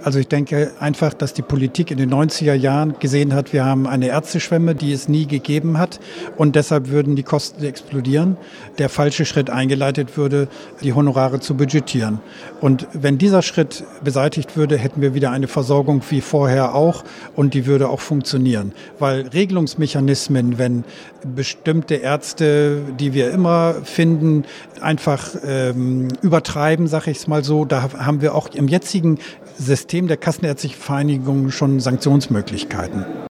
Also ich denke einfach, dass die Politik in den 90er Jahren gesehen hat, wir haben eine Ärzteschwemme, die es nie gegeben hat und deshalb würden die Kosten explodieren. Der falsche Schritt eingeleitet würde, die Honorare zu budgetieren. Und wenn dieser Schritt beseitigt würde, hätten wir wieder eine Versorgung wie vorher auch und die würde auch funktionieren. Weil Regelungsmechanismen, wenn bestimmte Ärzte, die wir immer finden, einfach übertreiben, sage ich es mal so, da haben wir auch im jetzigen System der Kassenärztlichen Vereinigung schon Sanktionsmöglichkeiten.